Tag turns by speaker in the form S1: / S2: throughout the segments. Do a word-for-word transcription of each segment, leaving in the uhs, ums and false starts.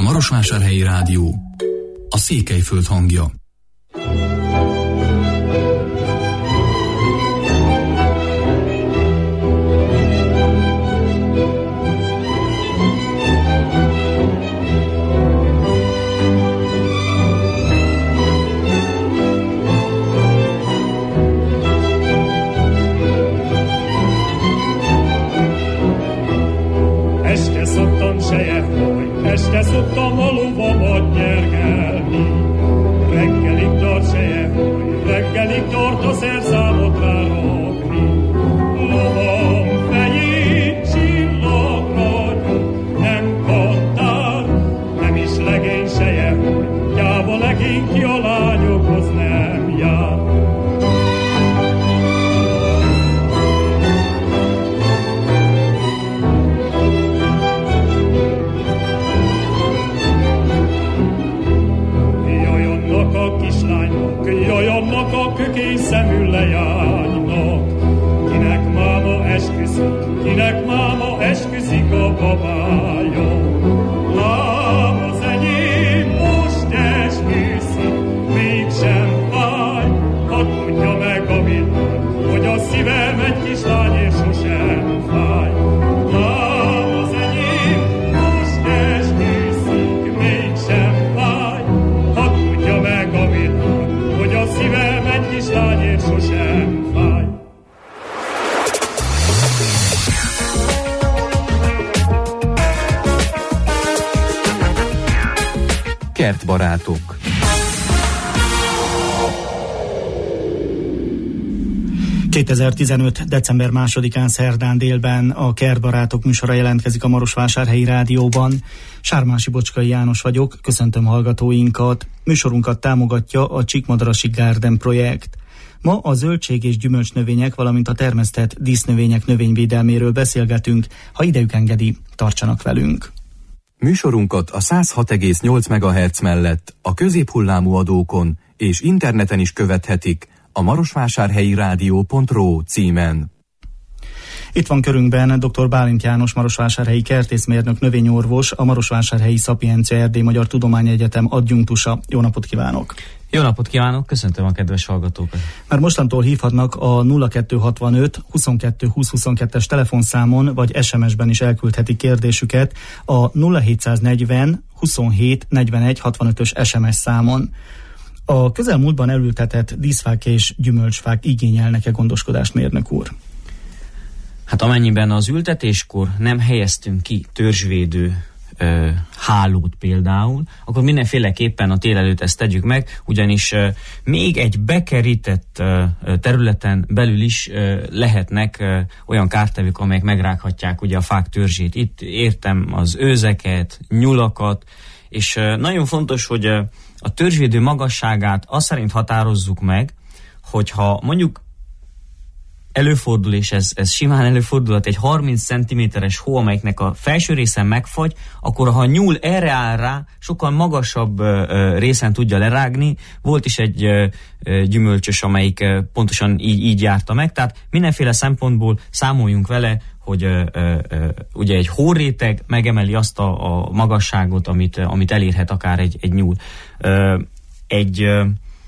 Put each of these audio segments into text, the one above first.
S1: Marosvásárhelyi Rádió, a Székelyföld hangja.
S2: Este szoktam sejeholy, este szoktam a lovamat nyergelni. Reggelig tart sejeholy, reggelig tart a szerszámot rárakni. Lovam fejét csillagra nyom, nem kattár, nem is legény sejeholy, gyáva legény ki a lányokhoz nem jár. Jaj, annak a kökény szemű leánynak, kinek máma esküszik, kinek máma esküszik a babája. Lám az enyém most esküszik, mégsem fáj, hadd tudja meg, amit mond, hogy a szívem egy kislány és sosem fáj. Lám az enyém most esküszik, mégsem fáj, hadd tudja meg, amit mond, hogy a szívem egy kislányért sosem fáj.
S3: Kertbarátok.
S4: kétezer-tizenöt. december másodikán szerdán délben a Kertbarátok műsora jelentkezik a Marosvásárhelyi Rádióban. Sármási Bocskai János vagyok, köszöntöm hallgatóinkat. Műsorunkat támogatja a Csíkmadarasi Garden projekt. Ma a zöldség és gyümölcsnövények, valamint a termesztett dísznövények növényvédelméről beszélgetünk. Ha idejük engedi, tartsanak velünk.
S3: Műsorunkat a száz hat egész nyolc megahertz mellett a középhullámú adókon és interneten is követhetik a marosvásárhelyi rádió pont ro címen.
S4: Itt van körünkben dr. Bálint János, marosvásárhelyi kertészmérnök, növényorvos, a Marosvásárhelyi Szapiencia Erdély Magyar Tudományegyetem adjunktusa. Jó napot kívánok!
S5: Jó napot kívánok, köszöntöm a kedves hallgatókat!
S4: Már mostantól hívhatnak a nulla kettő hatvanöt huszonkettő húsz huszonkettes telefonszámon, vagy es em es-ben is elküldhetik kérdésüket a nulla hétszáznegyven huszonhét negyvenegy hatvanötös es em es számon. A közelmúltban elültetett díszfák és gyümölcsfák igényelnek-e gondoskodást, mérnök úr?
S5: Hát amennyiben az ültetéskor nem helyeztünk ki törzsvédő ö, hálót például, akkor mindenféleképpen a tél előtt ezt tegyük meg, ugyanis ö, még egy bekerített ö, területen belül is ö, lehetnek ö, olyan kártevők, amelyek megrághatják ugye a fák törzsét. Itt értem az őzeket, nyulakat, és ö, nagyon fontos, hogy ö, a törzsvédő magasságát azt szerint határozzuk meg, hogyha mondjuk előfordul, és ez, ez simán előfordulhat, egy harminc centiméteres hó, amelyiknek a felső részen megfagy, akkor ha a nyúl erre áll rá, sokkal magasabb ö, ö, részen tudja lerágni. Volt is egy ö, ö, gyümölcsös, amelyik ö, pontosan így, így járta meg, tehát mindenféle szempontból számoljunk vele, hogy ö, ö, ö, ugye egy hóréteg megemeli azt a, a magasságot, amit, amit elérhet akár egy, egy nyúl. Ö, egy ö,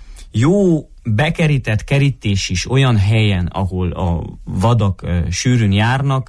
S5: jó bekerített kerítés is olyan helyen, ahol a vadak uh, sűrűn járnak,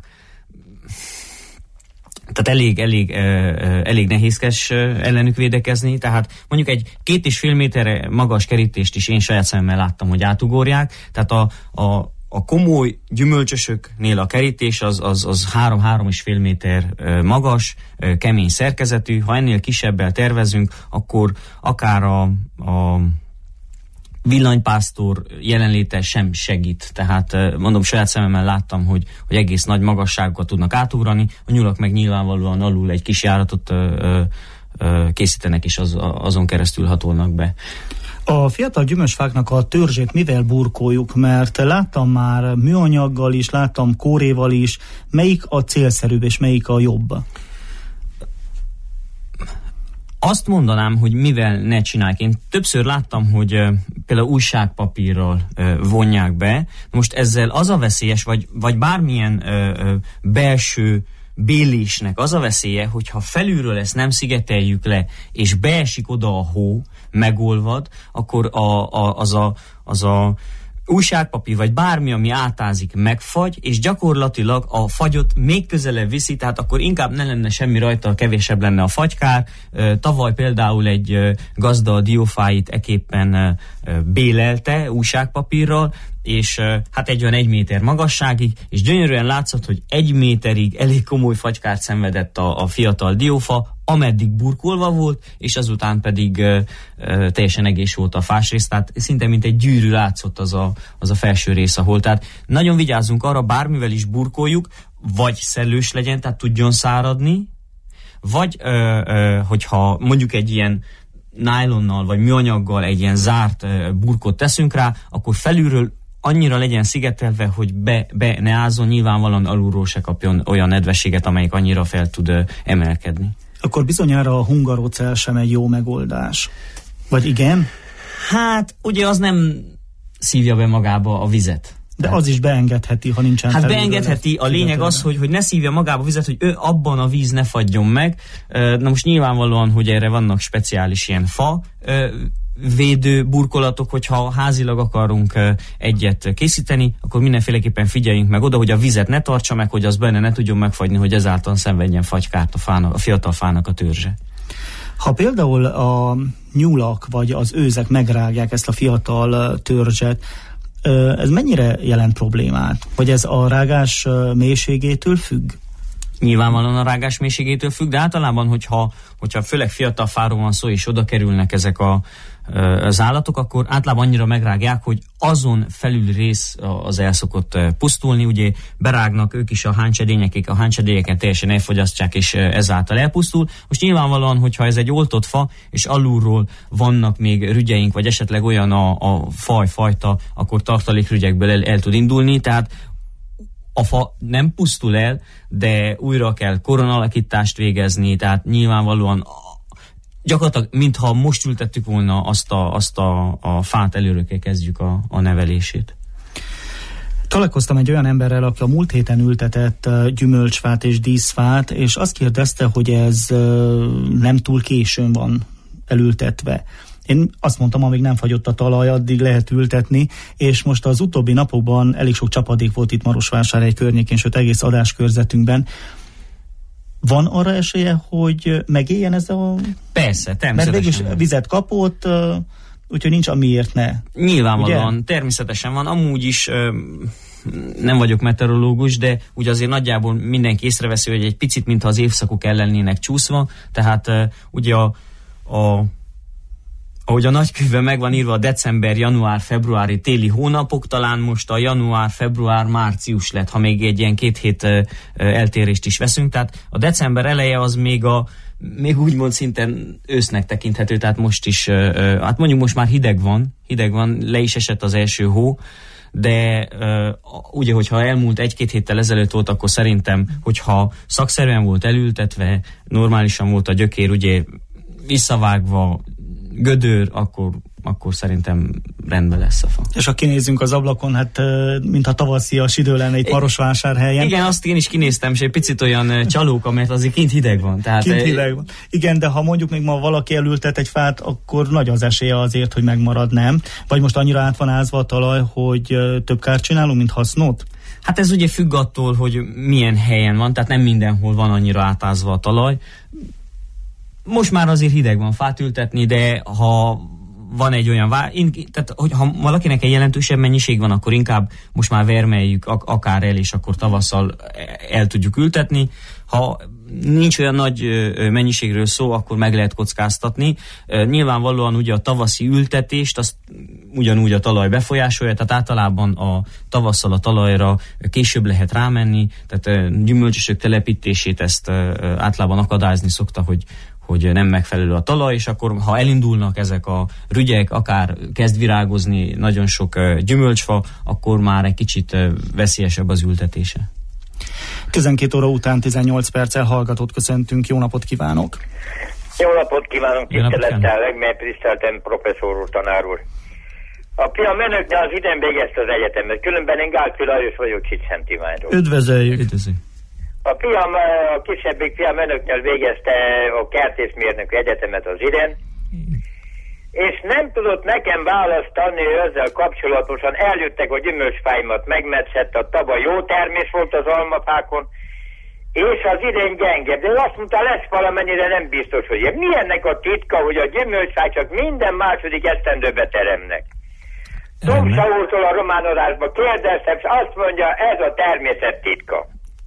S5: tehát elég, elég, uh, elég nehézkes uh, ellenük védekezni, tehát mondjuk egy két és fél méterre magas kerítést is én saját szemmel láttam, hogy átugorják, tehát a, a, a komoly gyümölcsösöknél a kerítés az, az, az három-három és fél méter uh, magas, uh, kemény szerkezetű. Ha ennél kisebbel tervezünk, akkor akár a, a villanypásztor jelenléte sem segít. Tehát mondom, saját szememmel láttam, hogy, hogy egész nagy magasságokat tudnak átugrani, a nyulak meg nyilvánvalóan alul egy kis járatot ö, ö, készítenek, és az, azon keresztül hatolnak be.
S4: A fiatal gyümölcsfáknak a törzsét mivel burkoljuk? Mert láttam már műanyaggal is, láttam kóréval is. Melyik a célszerűbb, és melyik a jobb?
S5: Azt mondanám, hogy mivel ne csinálják. Én többször láttam, hogy uh, például újságpapírral uh, vonják be. Most ezzel az a veszélyes, vagy, vagy bármilyen uh, uh, belső bélésnek az a veszélye, hogyha felülről ezt nem szigeteljük le, és beesik oda a hó, megolvad, akkor a, a, az a, az a újságpapír, vagy bármi, ami átázik, megfagy, és gyakorlatilag a fagyot még közelebb viszi, tehát akkor inkább ne lenne semmi rajta, kevésebb lenne a fagykár. Tavaly például egy gazda a diófáit eképpen bélelte újságpapírral, és hát egy olyan egy méter magasságig, és gyönyörűen látszott, hogy egy méterig elég komoly fagykárt szenvedett a, a fiatal diófa, ameddig burkolva volt, és azután pedig ö, ö, teljesen egész volt a fásrész, tehát szinte mint egy gyűrű látszott az a, az a felső rész, ahol. Tehát nagyon vigyázzunk arra, bármivel is burkoljuk, vagy szellős legyen, tehát tudjon száradni, vagy ö, ö, hogyha mondjuk egy ilyen nájlonnal, vagy műanyaggal egy ilyen zárt ö, burkot teszünk rá, akkor felülről annyira legyen szigetelve, hogy be, be ne ázzon, nyilvánvalóan alulról se kapjon olyan nedvességet, amelyik annyira fel tud ö, emelkedni.
S4: Akkor bizonyára a hungarocell sem egy jó megoldás. Vagy igen?
S5: Hát, ugye az nem szívja be magába a vizet.
S4: De az is beengedheti, ha nincsen
S5: Hát beengedheti, a lényeg az, hogy, hogy ne szívja magába a vizet, hogy ő abban a víz ne fagyjon meg. Na most nyilvánvalóan, hogy erre vannak speciális ilyen fa védő burkolatok, hogyha házilag akarunk egyet készíteni, akkor mindenféleképpen figyeljünk meg oda, hogy a vizet ne tartsa meg, hogy az benne ne tudjon megfagyni, hogy ezáltal szenvedjen fagykárt a, fának, a fiatal fának a törzse.
S4: Ha például a nyulak vagy az őzek megrágják ezt a fiatal törzset, ez mennyire jelent problémát? Vagy ez a rágás mélységétől függ?
S5: Nyilvánvalóan a rágás mélységétől függ, de általában, hogyha, hogyha főleg fiatal fáról van szó, és oda kerülnek ezek a, az állatok, akkor általában annyira megrágják, hogy azon felül rész az el szokott pusztulni, ugye berágnak ők is a háncsedényekig, a háncsedélyeket teljesen elfogyasztják, és ezáltal elpusztul. Most nyilvánvalóan, hogyha ez egy oltott fa, és alulról vannak még rügyeink, vagy esetleg olyan a, a faj-fajta, akkor tartalékrügyekből el, el tud indulni, tehát a fa nem pusztul el, de újra kell koronalakítást végezni, tehát nyilvánvalóan gyakorlatilag, mintha most ültettük volna azt a, azt a, a fát, előre kell kezdjük a, a nevelését.
S4: Találkoztam egy olyan emberrel, aki a múlt héten ültetett gyümölcsfát és díszfát, és azt kérdezte, hogy ez nem túl későn van elültetve. Én azt mondtam, amíg nem fagyott a talaj, addig lehet ültetni, és most az utóbbi napokban elég sok csapadék volt itt Marosvásárhely környékén, sőt egész adáskörzetünkben. Van arra esélye, hogy megéljen ez a...
S5: Persze, természetesen.
S4: Mert végülis vizet kapott, úgyhogy nincs amiért ne.
S5: Nyilvánvalóan, ugye? Természetesen van. Amúgy is nem vagyok meteorológus, de ugye azért nagyjából mindenki észreveszi, hogy egy picit, mintha az évszakok el lennének csúszva, tehát ugye a, a ahogy a nagykönyvben meg van írva a december, január, februári téli hónapok, talán most a január, február, március lett, ha még egy ilyen két hét eltérést is veszünk. Tehát a december eleje az még a még úgymond szinten ősznek tekinthető, tehát most is, hát mondjuk most már hideg van, hideg van, le is esett az első hó, de ugye, hogyha elmúlt egy-két héttel ezelőtt volt, akkor szerintem, hogyha szakszerűen volt elültetve, normálisan volt a gyökér, ugye visszavágva, gödör, akkor, akkor szerintem rendben lesz a fa.
S4: És ha kinézzünk az ablakon, hát mintha tavaszias idő lenne itt Marosvásárhelyen.
S5: Igen, azt én is kinéztem, és egy picit olyan csalóka, mert azért kint hideg van. Tehát
S4: kint hideg van. Igen, de ha mondjuk még ma valaki elültet egy fát, akkor nagy az esélye azért, hogy megmarad, nem? Vagy most annyira át van ázva a talaj, hogy több kárt csinálunk, mint hasznot?
S5: Hát ez ugye függ attól, hogy milyen helyen van, tehát nem mindenhol van annyira átázva a talaj. Most már azért hideg van fát ültetni, de ha van egy olyan, vá- tehát hogy ha valakinek egy jelentősebb mennyiség van, akkor inkább most már vermeljük ak- akár el, és akkor tavasszal el tudjuk ültetni. Ha nincs olyan nagy mennyiségről szó, akkor meg lehet kockáztatni. Nyilvánvalóan ugye a tavaszi ültetést, azt ugyanúgy a talaj befolyásolja, tehát általában a tavasszal a talajra később lehet rámenni, tehát gyümölcsösök telepítését ezt általában akadályozni szokta, hogy hogy nem megfelelő a talaj, és akkor ha elindulnak ezek a rügyek, akár kezd virágozni nagyon sok gyümölcsfa, akkor már egy kicsit veszélyesebb az ültetése.
S4: tizenkét óra után tizennyolc perccel hallgatót köszöntünk, jó napot kívánok!
S6: Jó napot kívánok, tisztelettel, megtiszteltem professzor úr, tanár úr. A fiam önöknél az idén végezte az egyetemet, különben én Gálfi Lajos vagyok Csicsentimányról.
S4: Üdvözöljük!
S5: Üdvözöljük!
S6: A fiam, a kisebbik fiam önöknél végezte a kertészmérnök egyetemet az idén, és nem tudott nekem választ adni ezzel kapcsolatosan. Eljöttek a gyümölcsfáimat, megmetszett, a tavaly jó termés volt az almafákon, és az idén gyenge, de azt mondta, lesz valamennyire, nem biztos, hogy ilyen. Mi ennek a titka, hogy a gyümölcsfák csak minden második esztendőbe teremnek? Tomsa úrtól a románodásba kérdeztem, és azt mondja, ez a természet titka.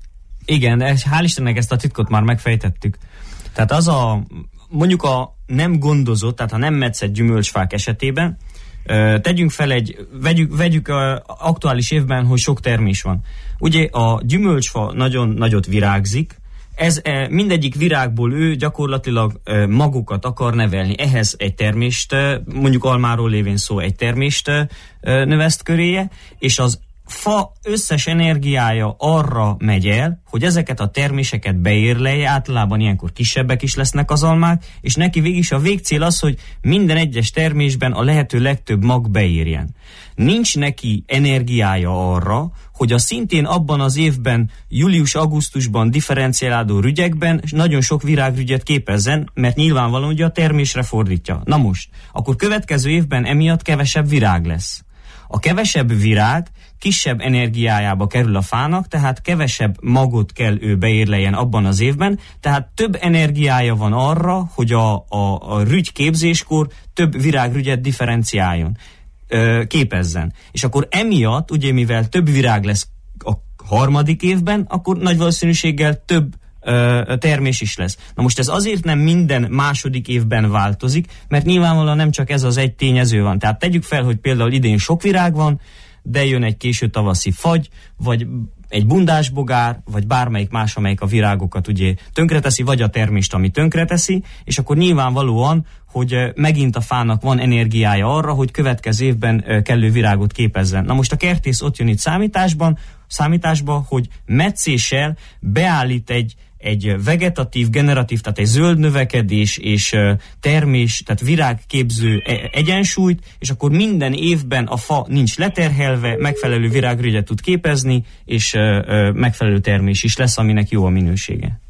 S5: Igen, hál' Istennek ezt a titkot már megfejtettük. Tehát az a, mondjuk a nem gondozott, tehát a nem metszett gyümölcsfák esetében, tegyünk fel egy, vegyük, vegyük a aktuális évben, hogy sok termés van. Ugye a gyümölcsfa nagyon nagyot virágzik, ez mindegyik virágból ő gyakorlatilag magukat akar nevelni. Ehhez egy termést, mondjuk almáról lévén szó, egy termést növeszt köréje, és az fa összes energiája arra megy el, hogy ezeket a terméseket beérlelje, általában ilyenkor kisebbek is lesznek az almák, és neki végig is a végcél az, hogy minden egyes termésben a lehető legtöbb mag beérjen. Nincs neki energiája arra, hogy a szintén abban az évben, július-augusztusban differenciálódó rügyekben nagyon sok virágrügyet képezzen, mert nyilvánvalóan ugye a termésre fordítja. Na most, akkor következő évben emiatt kevesebb virág lesz. A kevesebb virág kisebb energiájába kerül a fának, tehát kevesebb magot kell ő beérleljen abban az évben, tehát több energiája van arra, hogy a, a, a rügy képzéskor több virágrügyet differenciáljon, ö, képezzen. És akkor emiatt, ugye mivel több virág lesz a harmadik évben, akkor nagy valószínűséggel több ö, termés is lesz. Na most ez azért nem minden második évben változik, mert nyilvánvalóan nem csak ez az egy tényező van. Tehát tegyük fel, hogy például idén sok virág van, de jön egy késő tavaszi fagy, vagy egy bundásbogár, vagy bármelyik más, amelyik a virágokat ugye tönkreteszi, vagy a termést, ami tönkreteszi, és akkor nyilvánvalóan, hogy megint a fának van energiája arra, hogy következő évben kellő virágot képezzen. Na most a kertész ott jön itt számításban, számításba, hogy metszéssel beállít egy egy vegetatív, generatív, tehát egy zöld növekedés és termés, tehát virágképző egyensúlyt, és akkor minden évben a fa nincs leterhelve, megfelelő virágrügyet tud képezni, és megfelelő termés is lesz, aminek jó a minősége.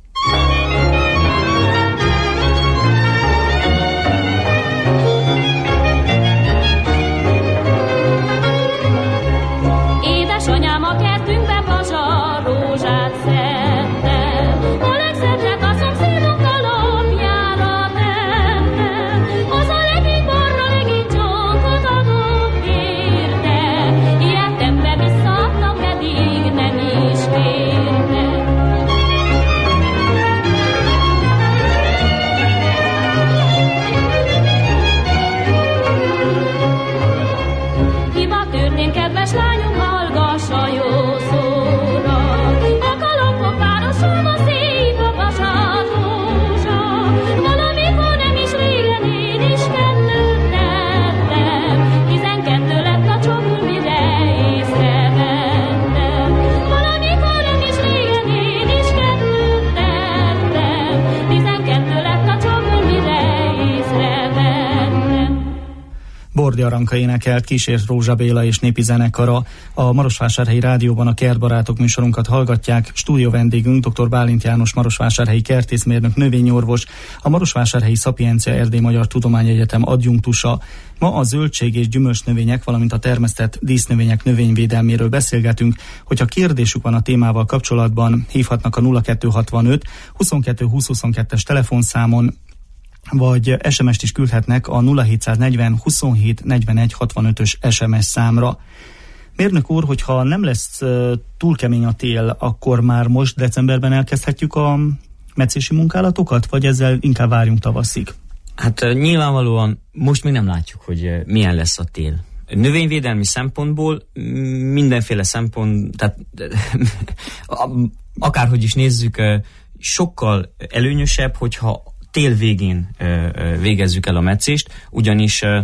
S7: Édesanyám a kertünkben pazsar rózsát szedte. Kedves lányom, hallgass a jó szóra, a kalapok városába szép a pazsar rózsa. Valamikor nem is régen én is kettőt tettem, tizenkettő lett a csokul, mire észrevettem. Valamikor nem is régen én is kettőt tettem, tizenkettő lett a csokul, mire észrevettem.
S4: Bordi Aranka énekelt, kísért Rózsa Béla és népi zenekara. A Marosvásárhelyi Rádióban a Kertbarátok műsorunkat hallgatják. Stúdió vendégünk dr. Bálint János, marosvásárhelyi kertészmérnök, növényorvos, a Marosvásárhelyi Szapiencia Erdély Magyar Tudományegyetem adjunktusa. Ma a zöldség és gyümölcsnövények, valamint a termesztett dísznövények növényvédelméről beszélgetünk. Hogyha kérdésük van a témával kapcsolatban, hívhatnak a nulla kettő hatvanöt huszonkettő húsz huszonkettes telefonszámon, vagy es em est is küldhetnek a nulla hétszáznegyven huszonhét negyvenegy hatvanötös es em es számra. Mérnök úr, hogyha nem lesz uh, túl kemény a tél, akkor már most decemberben elkezdhetjük a metszési munkálatokat, vagy ezzel inkább várjunk tavaszig?
S5: Hát uh, nyilvánvalóan most még nem látjuk, hogy uh, milyen lesz a tél. Növényvédelmi szempontból mindenféle szempont, tehát akárhogy is nézzük, uh, sokkal előnyösebb, hogyha tél végén ö, ö, végezzük el a metszést, ugyanis ö,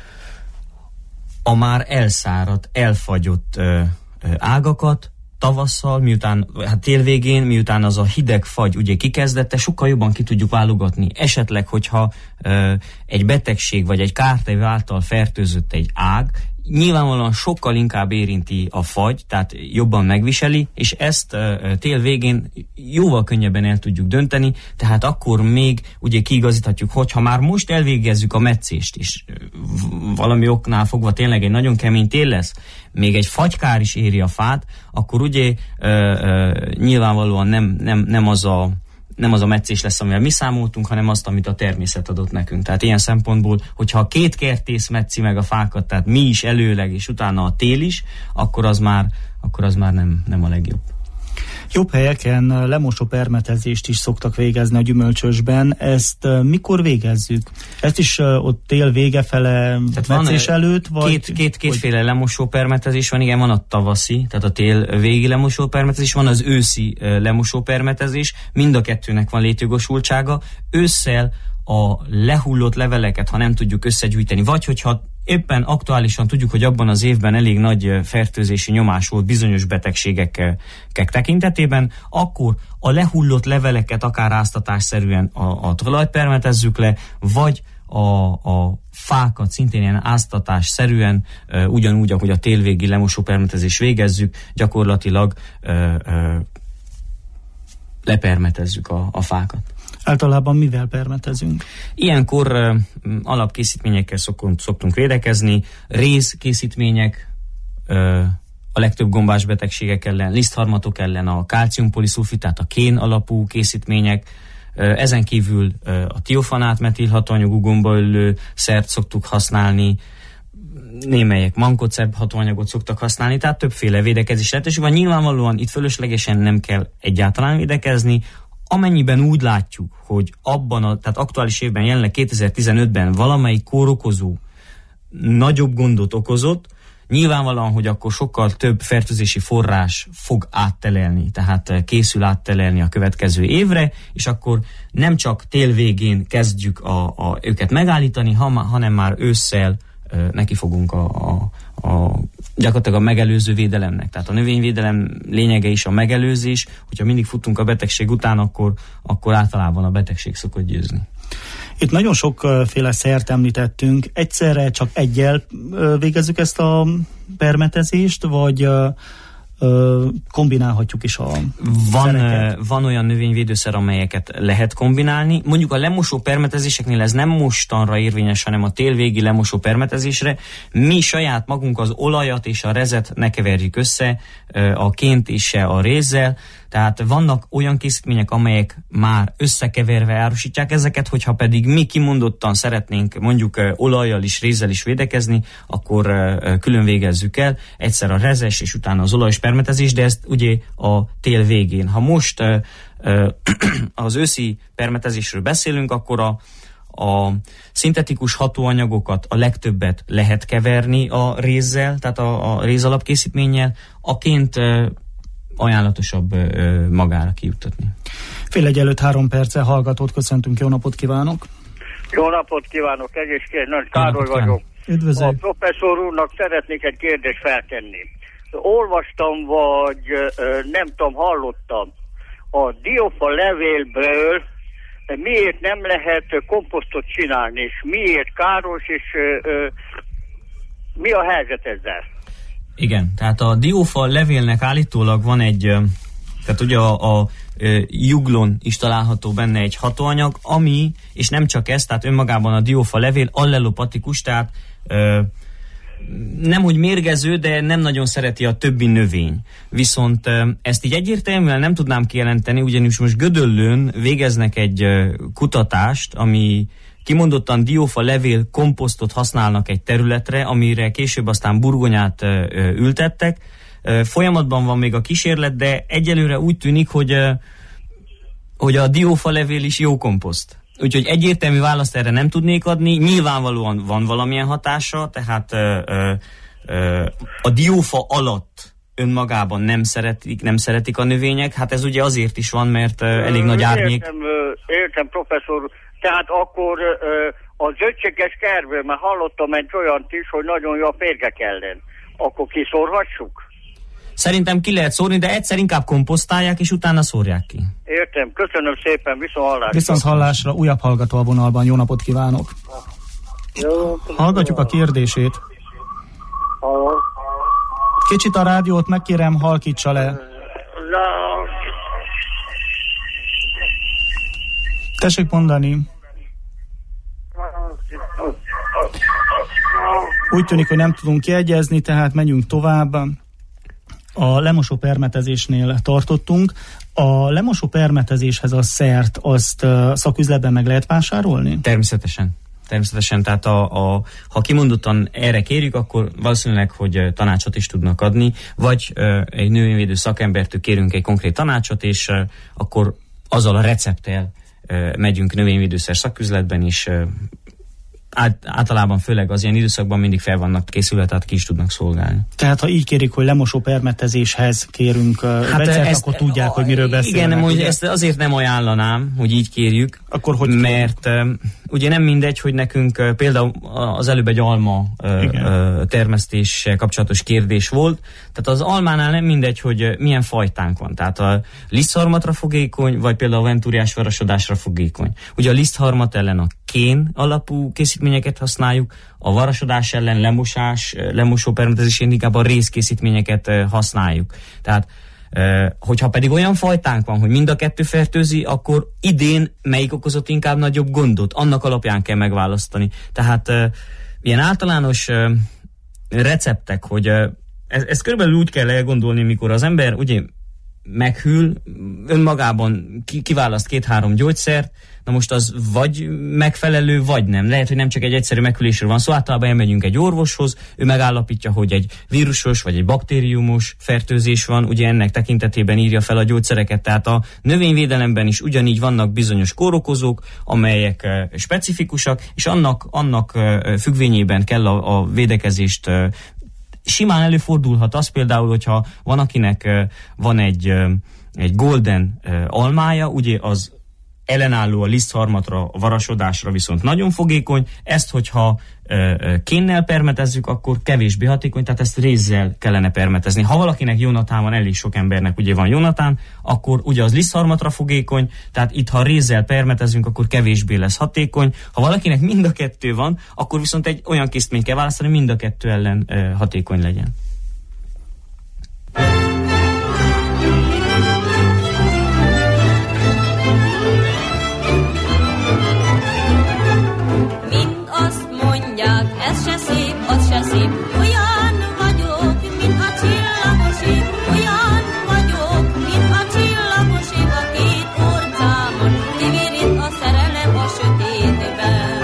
S5: a már elszáradt, elfagyott ö, ö, ágakat tavasszal, miután, hát tél végén, miután az a hideg fagy ugye kikezdette, sokkal jobban ki tudjuk válogatni. Esetleg, hogyha ö, egy betegség vagy egy kártevő által fertőzött egy ág, nyilvánvalóan sokkal inkább érinti a fagy, tehát jobban megviseli, és ezt uh, tél végén jóval könnyebben el tudjuk dönteni, tehát akkor még ugye kiigazíthatjuk, hogyha már most elvégezzük a metszést, és uh, valami oknál fogva tényleg egy nagyon kemény tél lesz, még egy fagykár is éri a fát, akkor ugye uh, uh, nyilvánvalóan nem, nem, nem az a nem az a metszés lesz, amivel mi számoltunk, hanem azt, amit a természet adott nekünk. Tehát ilyen szempontból, hogyha a két kertész metszi meg a fákat, tehát mi is előleg, és utána a tél is, akkor az már, akkor az már nem, nem a legjobb.
S4: Jobb helyeken lemosó permetezést is szoktak végezni a gyümölcsösben. Ezt mikor végezzük? Ezt is ott tél vége fele metszés előtt? Vagy,
S5: két, két, kétféle vagy... lemosó permetezés van, igen, van a tavaszi, tehát a tél végi lemosó permetezés, van az őszi lemosó permetezés, mind a kettőnek van létjogosultsága. Ősszel a lehullott leveleket, ha nem tudjuk összegyűjteni, vagy hogyha éppen aktuálisan tudjuk, hogy abban az évben elég nagy fertőzési nyomás volt bizonyos betegségek tekintetében, akkor a lehullott leveleket akár áztatásszerűen a, a talajt permetezzük le, vagy a, a fákat szintén ilyen áztatásszerűen, uh, ugyanúgy, ahogy a télvégi lemosó permetezés végezzük, gyakorlatilag uh, uh, lepermetezzük a, a fákat.
S4: Általában mivel permetezünk?
S5: Ilyenkor uh, alapkészítményekkel szokunk, szoktunk védekezni, rézkészítmények, uh, a legtöbb gombás betegségek ellen, lisztharmatok ellen, a kálciumpoliszulfid, tehát a kén alapú készítmények, uh, ezen kívül uh, a tiofanát metilhatóanyagú gombaöllő szert szoktuk használni, némelyek mankoceb hatóanyagot szoktak használni, tehát többféle védekezés lehetőség van. Nyilvánvalóan itt fölöslegesen nem kell egyáltalán védekezni. Amennyiben úgy látjuk, hogy abban a, tehát aktuális évben, jelenleg kétezer-tizenötben valamelyik kórokozó nagyobb gondot okozott, nyilvánvalóan, hogy akkor sokkal több fertőzési forrás fog áttelelni, tehát készül áttelelni a következő évre, és akkor nem csak tél végén kezdjük a, a, őket megállítani, hanem már ősszel neki fogunk a, a, a gyakorlatilag a megelőző védelemnek. Tehát a növényvédelem lényege is a megelőzés, hogyha mindig futunk a betegség után, akkor, akkor általában a betegség szokott győzni.
S4: Itt nagyon sokféle szert említettünk. Egyszerre csak egyel végezzük ezt a permetezést, vagy kombinálhatjuk is a
S5: van, van olyan növényvédőszer, amelyeket lehet kombinálni. Mondjuk a lemosó permetezéseknél ez nem mostanra érvényes, hanem a télvégi lemosó permetezésre. Mi saját magunk az olajat és a rezet ne keverjük össze, a ként és se a rézzel. Tehát vannak olyan készítmények, amelyek már összekeverve árusítják ezeket, hogyha pedig mi kimondottan szeretnénk mondjuk olajjal is, rézzel is védekezni, akkor külön végezzük el, egyszer a rezes és utána az olajos permetezés, de ezt ugye a tél végén. Ha most az őszi permetezésről beszélünk, akkor a A szintetikus hatóanyagokat a legtöbbet lehet keverni a rézzel, tehát a, a réz alapkészítménnyel, aként ajánlatosabb ö, magára kijuttatni.
S4: Fél egy előtt három perce hallgatót köszöntünk, jó napot kívánok!
S8: Jó napot kívánok, egészként Nagy Károly vagyok.
S4: Üdvözlök!
S8: A professzor úrnak szeretnék egy kérdést feltenni. Olvastam, vagy nem tudom, hallottam, a diófa levélből miért nem lehet komposztot csinálni, és miért káros, és ö, mi a helyzet ezzel?
S5: Igen, tehát a diófa levélnek állítólag van egy, tehát ugye a, a, a juglon is található benne egy hatóanyag, ami, és nem csak ez, tehát önmagában a diófa levél allelopatikus, tehát ö, nem hogy mérgező, de nem nagyon szereti a többi növény. Viszont ezt így egyértelműen nem tudnám kijelenteni, ugyanis most Gödöllőn végeznek egy kutatást, ami kimondottan diófa levél komposztot használnak egy területre, amire később aztán burgonyát ültettek. Folyamatban van még a kísérlet, de egyelőre úgy tűnik, hogy, hogy a diófa levél is jó komposzt. Úgyhogy egyértelmű választ erre nem tudnék adni. Nyilvánvalóan van valamilyen hatása, tehát ö, ö, ö, a diófa alatt önmagában nem szeretik, nem szeretik a növények. Hát ez ugye azért is van, mert ö, elég nagy árnyék.
S8: Értem, értem, professzor. Tehát akkor ö, a zöldséges kertből, mert hallottam egy olyant is, hogy nagyon jó a férgek ellen. Akkor kiszórhassuk?
S5: Szerintem ki lehet szórni, de egyszer inkább komposztálják, és utána szórják ki.
S8: Értem, köszönöm szépen, viszont hallásra.
S4: Viszont hallásra, újabb hallgató a vonalban, jó napot kívánok.
S8: Jó,
S4: Hallgatjuk a kérdését. Kicsit a rádiót megkérem, halkítsa le. Tessék mondani. Úgy tűnik, hogy nem tudunk kiegyezni, tehát menjünk tovább. A lemosó permetezésnél tartottunk. A lemosó permetezéshez a szert, azt szaküzletben meg lehet vásárolni?
S5: Természetesen. Természetesen, tehát a, a, ha kimondottan erre kérjük, akkor valószínűleg, hogy tanácsot is tudnak adni, vagy uh, egy növényvédő szakembertől kérünk egy konkrét tanácsot, és uh, akkor azzal a recepttel uh, megyünk növényvédőszer szaküzletben is. Uh, át, általában főleg az ilyen időszakban mindig fel vannak készülve, tehát ki is tudnak szolgálni.
S4: Tehát ha így kérik, hogy lemosó permetezéshez kérünk uh, hát recept, ezt, akkor tudják, a, hogy miről beszélnek. Igen,
S5: hogy ezt azért nem ajánlanám, hogy így kérjük,
S4: akkor hogy
S5: mert uh, ugye nem mindegy, hogy nekünk uh, például az előbb egy alma uh, uh, termesztéssel kapcsolatos kérdés volt, tehát az almánál nem mindegy, hogy uh, milyen fajtánk van, tehát a lisztharmatra fogékony, vagy például a ventúriás varasodásra fogékony. Ugye a lisztharmat ellen a kén alapú készítményeket használjuk, a varasodás ellen lemosás, lemosó permetezésén inkább a rézkészítményeket használjuk. Tehát, hogyha pedig olyan fajtánk van, hogy mind a kettő fertőzi, akkor idén melyik okozott inkább nagyobb gondot, annak alapján kell megválasztani. Tehát ilyen általános receptek, hogy ezt körülbelül úgy kell elgondolni, mikor az ember ugye meghűl, önmagában kiválaszt két-három gyógyszert, na most az vagy megfelelő, vagy nem. Lehet, hogy nem csak egy egyszerű meghűlésről van szó, szóval általában elmegyünk egy orvoshoz, ő megállapítja, hogy egy vírusos vagy egy baktériumos fertőzés van, ugye ennek tekintetében írja fel a gyógyszereket, tehát a növényvédelemben is ugyanígy vannak bizonyos kórokozók, amelyek specifikusak, és annak, annak függvényében kell a, a védekezést. Simán előfordulhat az például, hogyha van, akinek van egy, egy golden almája, ugye az ellenálló a lisztharmatra, a varasodásra, viszont nagyon fogékony. Ezt, hogyha kénnel permetezzük, akkor kevésbé hatékony, tehát ezt rézzel kellene permetezni. Ha valakinek Jonatán van, elég sok embernek ugye van Jonatán, akkor ugye az lisztharmatra fogékony, tehát itt, ha rézzel permetezünk, akkor kevésbé lesz hatékony. Ha valakinek mind a kettő van, akkor viszont egy olyan készítményt kell választani, mind a kettő ellen hatékony legyen.
S7: Ez se szép, az se szép, olyan vagyok, mint a csillagoség, olyan vagyok, mint a csillagoség, a két orcámon kivirít a szerelem a sötétben.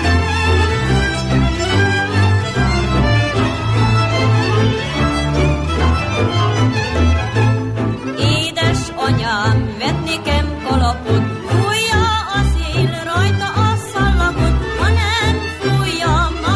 S7: Édes anyám, vett nekem kalapot, fújja a szél rajta a szallagot, ha nem fújja,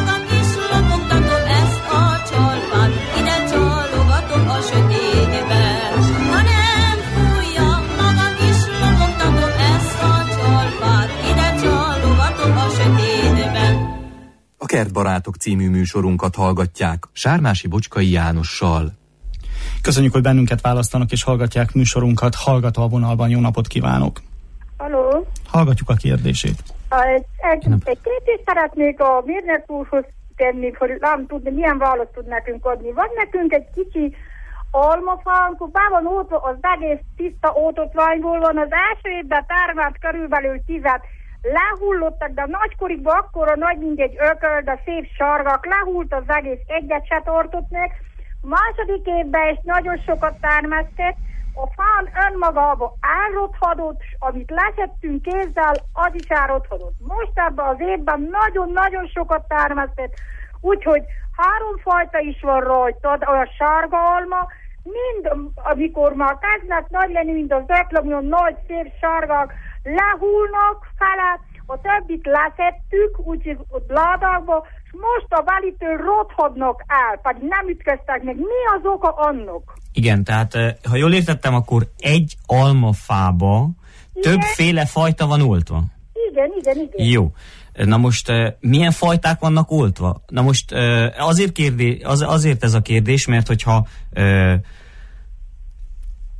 S3: A Kertbarátok című műsorunkat hallgatják Sármási Bocskai Jánossal.
S4: Köszönjük, hogy bennünket választanak és hallgatják műsorunkat. Hallgató a vonalban, jó napot kívánok!
S9: Halló!
S4: Hallgatjuk a kérdését.
S9: Egy, egy, egy kérdést szeretnék a mérnök úrhoz tenni, hogy nem tudni, milyen választ tud nekünk adni. Van nekünk egy kicsi almafánk, bár van óta, az egész tiszta ótotványból van, az első évben termelt körülbelül tizet lehullottak, de nagykorikban akkora nagy, mint egy ököl, de szép sargak, lehult az egész, egyet se tartott meg. Második évben is nagyon sokat termesztett, a fán önmagában elrothadott, amit leszettünk kézzel, az is elrothadott. Most ebben az évben nagyon-nagyon sokat termesztett, úgyhogy három fajta is van rajta, a sárga alma, mind amikor már kezdnek nagy lenni, mint az öklöm, nagy szép sárgák, lehullnak fele, a többit leszettük, úgyhogy ládákba, és most a velitől rothadnak el, pedig nem ütköztek meg. Mi az oka annak?
S5: Igen, tehát ha jól értettem, akkor egy almafába többféle fajta van oltva.
S9: Igen, igen, igen.
S5: Jó. Na most milyen fajták vannak oltva? Na most azért, kérdés, az, azért ez a kérdés, mert hogyha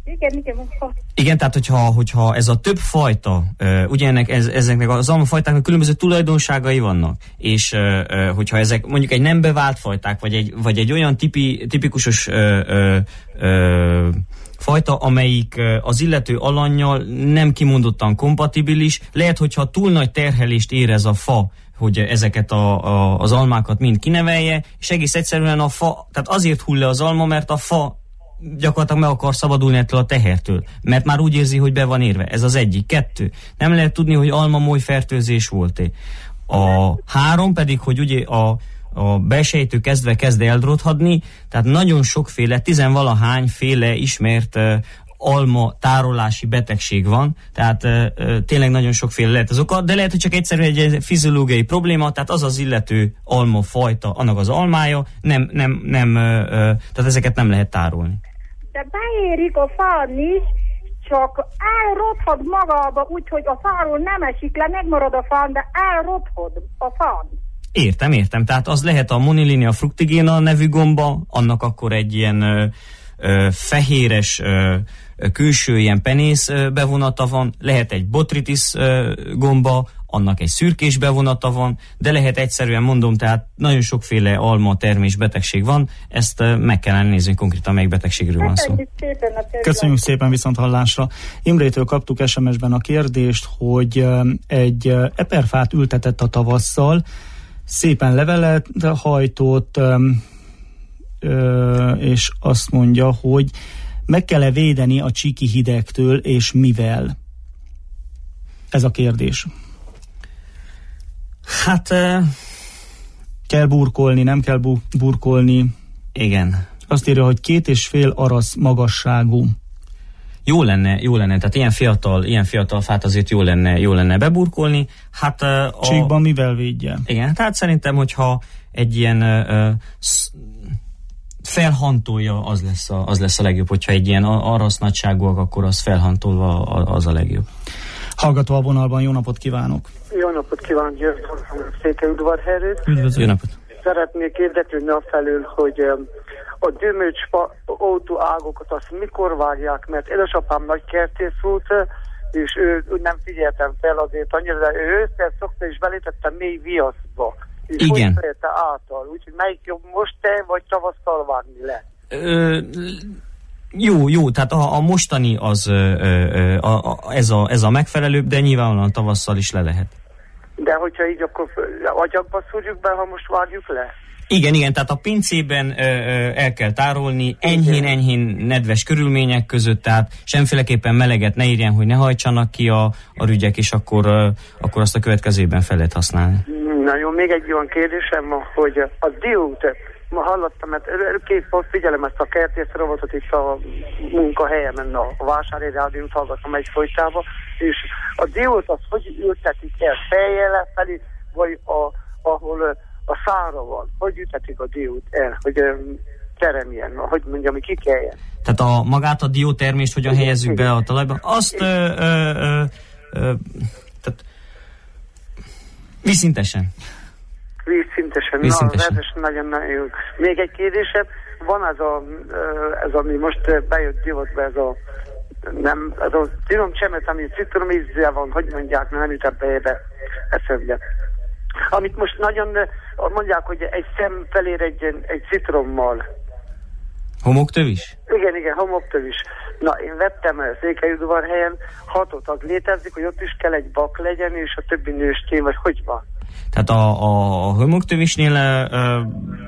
S9: Igen, igen, mondta.
S5: Igen, tehát hogyha, hogyha ez a több fajta, ugye ennek, ez, ezeknek az almafajtáknak különböző tulajdonságai vannak, és hogyha ezek mondjuk egy nem bevált fajták, vagy egy, vagy egy olyan tipi, tipikusos ö, ö, ö, fajta, amelyik az illető alannyal nem kimondottan kompatibilis, lehet, hogyha túl nagy terhelést érez a fa, hogy ezeket a, a, az almákat mind kinevelje, és egész egyszerűen a fa, tehát azért hull le az alma, mert a fa gyakorlatilag meg akar szabadulni ettől a tehertől, mert már úgy érzi, hogy be van érve. Ez az egyik. Kettő. Nem lehet tudni, hogy almamoly fertőzés volt-e. A három pedig, hogy ugye a, a belsejtő kezdve kezd eldróthadni, tehát nagyon sokféle, tizenvalahány féle ismert uh, alma tárolási betegség van, tehát uh, uh, tényleg nagyon sokféle lehet az oka, de lehet, hogy csak egyszerűen egy fiziológiai probléma, tehát az az illető almafajta, annak az almája, nem, nem, nem, uh, uh, tehát ezeket nem lehet tárolni.
S9: De beérik a fán is, csak elrothad magába, úgyhogy a fáról nem esik le, megmarad a fán, de elrothad a fán.
S5: Értem, értem. Tehát az lehet a Monilinia fructigena nevű gomba, annak akkor egy ilyen ö, ö, fehéres ö, külső ilyen penész ö, bevonata van, lehet egy botrytis ö, gomba, annak egy szürkés bevonata van, de lehet egyszerűen, mondom, tehát nagyon sokféle alma termés betegség van, ezt uh, meg kellene nézni konkrétan, melyik betegségről van szó.
S4: Köszönjük szépen, viszont hallásra. Imrétől kaptuk es em es-ben a kérdést, hogy egy eperfát ültetett a tavasszal, szépen levelet hajtott, és azt mondja, hogy meg kell-e védeni a csíki hidegtől, és mivel? Ez a kérdés.
S5: Hát... Uh,
S4: kell burkolni, nem kell bu- burkolni.
S5: Igen.
S4: Azt írja, hogy két és fél arasz magasságú.
S5: Jó lenne, jó lenne, tehát ilyen fiatal, ilyen fiatal fát azért jó lenne, jó lenne beburkolni. Hát uh, a...
S4: Csíkban mivel védje?
S5: Igen, tehát szerintem, hogyha egy ilyen uh, felhantolja, az lesz, a, az lesz a legjobb. Hogyha egy ilyen arasz nagyságúak, akkor az felhantolva az a legjobb.
S4: Hallgató a vonalban, jó napot kívánok!
S10: Jó napot kívánok, György Székelyudvarhelyről.
S5: Üdvözlő, jó napot!
S10: Szeretnék érdeklődni afelől, hogy a gyümölcsfa autóágokat azt mikor vágják, mert édesapám nagy kertész volt, és ő, ő nem figyeltem fel azért annyira, de ő ősszel szokta, és belétette mély viaszba. És
S5: igen.
S10: Hogy szerette által, úgyhogy melyik jobb most te, vagy tavasszal vágni le?
S5: Ö, Jó, jó, tehát a, a mostani az ö, ö, a, a, ez, a, ez a megfelelőbb, de nyilvánvalóan tavasszal is le lehet.
S10: De hogyha így, akkor agyagba szúrjuk be, ha most vágjuk le?
S5: Igen, igen, tehát a pincében ö, ö, el kell tárolni, enyhén-enyhén nedves körülmények között, tehát semféleképpen meleget ne írjen, hogy ne hajtsanak ki a, a rügyek, és akkor, ö, akkor azt a következőben fel lehet használni.
S10: Na jó, még egy olyan kérdésem van, hogy a diót, ma hallottam, mert két figyelem ezt a kertész robotot itt a munkahelyemen, a Vásári Rádiót hallgattam egy folytába, és a diót azt hogy ültetik el, fejjel lefelé, vagy a, ahol a szára van, hogy ültetik a diót el, hogy teremjen, hogy mondjam, hogy kikeljen.
S5: Tehát a, magát a diótermést hogyan igen, helyezzük igen. be a talajba? Azt ö, ö, ö, ö, tehát vízszintesen.
S10: Vízszintesen.
S5: Vízszintesen.
S10: Na, ez nagyon-nagyon jó. Még egy kérdésem, van ez a, ez ami most bejött divatba, ez a nem, ez a finom csemet, ami citromízzel van, hogy mondják, nem jut ebbe eszembe. Amit most nagyon mondják, hogy egy szem felér egy, egy citrommal.
S5: Homoktövis?
S10: Igen, igen, homoktövis. Na, én vettem Székelyudvarhelyen, hatot, az létezik, hogy ott is kell egy bak legyen, és a többi nőstény, vagy hogy van?
S5: Tehát a, a, a homoktövisnél uh,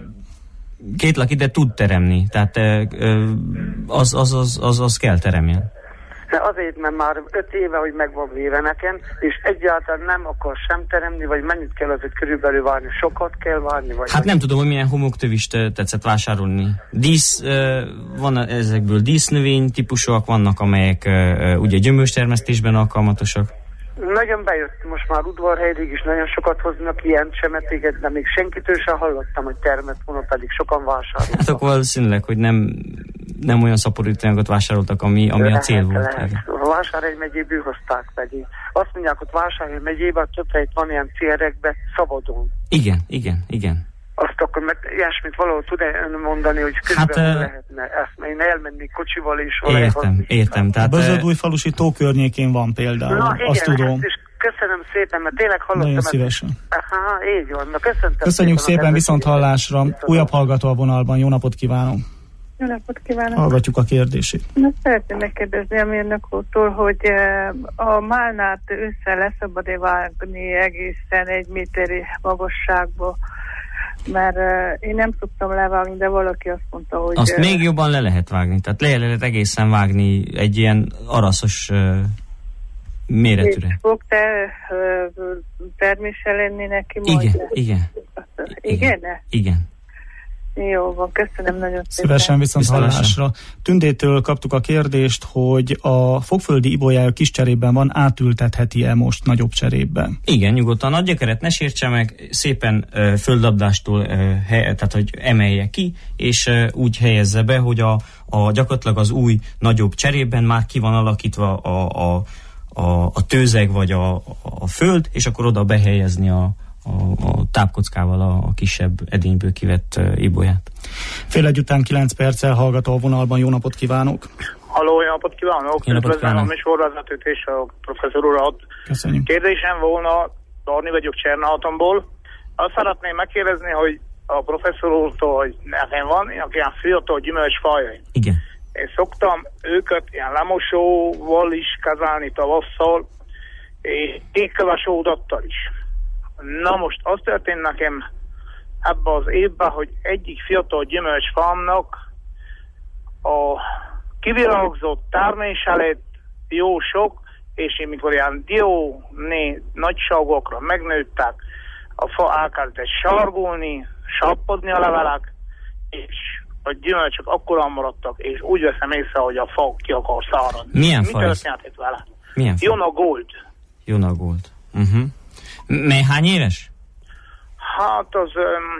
S5: két laki, de tud teremni, tehát uh, az, az, az, az, az kell teremjen.
S10: De azért, mert már öt éve, hogy meg van véve nekem, és egyáltalán nem akar sem teremni, vagy mennyit kell azért körülbelül várni? Sokat kell várni? Vagy
S5: hát nem tudom, hogy milyen homoktövist tetszett vásárolni. Dísz, van ezekből dísznövény típusúak, vannak, amelyek ugye gyümölcstermesztésben alkalmatosak.
S10: Nagyon bejött most már Udvarhelyig is, nagyon sokat hoznak ilyen csemetéket, de még senkitől sem hallottam, hogy termett volna, pedig sokan vásároltak.
S5: Hát akkor valószínűleg, hogy nem, nem olyan szaporítóanyagot vásároltak, ami, ami lehet, a cél volt.
S10: Lehet. A Vásárhely megyéből hozták pedig. Azt mondják, hogy Vásárhely megyében több helyt van ilyen célrekbe szabadon.
S5: Igen, igen, igen.
S10: azt akkor meg ilyesmit valahol tud ön mondani, hogy közben hát, lehetne ezt, én elmenni kocsival is.
S5: Értem, értem. Tehát
S4: Bözöldújfalusi tó környékén van például,
S10: na, igen,
S4: azt tudom.
S10: És köszönöm szépen, mert tényleg hallottam.
S4: Nagyon szívesen.
S10: Aha, így van. Na, köszöntöm.
S4: Köszönjük szépen,
S10: szépen
S4: viszont hallásra. Újabb hallgató a vonalban. Jó napot kívánok.
S9: Jó napot kívánok.
S4: Hallgatjuk a kérdését.
S9: Na, szeretném megkérdezni a mérnök úrtól, hogy a málnát össze leszabad-e vágni egészen egy méteri magasságba, mert én nem tudtam levágni, de valaki azt mondta, hogy...
S5: Azt még jobban le lehet vágni, tehát le lehet egészen vágni egy ilyen araszos uh, méretűre.
S9: És fog te uh, termése lenni neki majd?
S5: Igen, igen.
S9: Igen?
S5: Igen.
S9: Jó van, köszönöm nagyon szépen.
S4: Szívesen, viszont hallásra. Tündétől kaptuk a kérdést, hogy a fogföldi ibolyája kis cserében van, átültetheti-e most nagyobb cserében?
S5: Igen, nyugodtan. A gyökeret ne sértse meg, szépen uh, földlabdástól uh, he, tehát, hogy emelje ki, és uh, úgy helyezze be, hogy a, a gyakorlatilag az új nagyobb cserében már ki van alakítva a, a, a, a tőzeg vagy a, a föld, és akkor oda behelyezni a A, a tápkockával a, a kisebb edényből kivett uh, ibolyát.
S4: Fél egy után kilenc perccel hallgató a vonalban. Jó napot kívánok!
S11: Halló, jó napot kívánok! Üdvözlöm a műsorvezetőt és a professzor urat.
S4: Köszönjük.
S11: Kérdésem volna, Darni vagyok Csernáhatomból. Azt szeretném megkérdezni, hogy a professzor úrtól, hogy nekem van ilyen fiatal gyümölcsfajai.
S5: Igen.
S11: Én szoktam őket ilyen lemosóval is kezelni tavasszal, és kékköves ódattal is. Na most az történt nekem ebben az évben, hogy egyik fiatal gyümölcsfámnak a kivirágzott termése lett jó sok, és én mikor ilyen dióné nagyságokra megnőttek, a fa elkezdett sargulni, sappodni a levelek, és a gyümölcsök akkorán maradtak, és úgy veszem észre, hogy a fa ki akar száradni.
S5: Milyen
S11: Mi
S5: fa? Mi
S11: történt vele?
S5: Milyen fa?
S11: Jona Gold.
S5: Jona Gold. Uh-huh. Mely hány éves?
S11: Hát az um,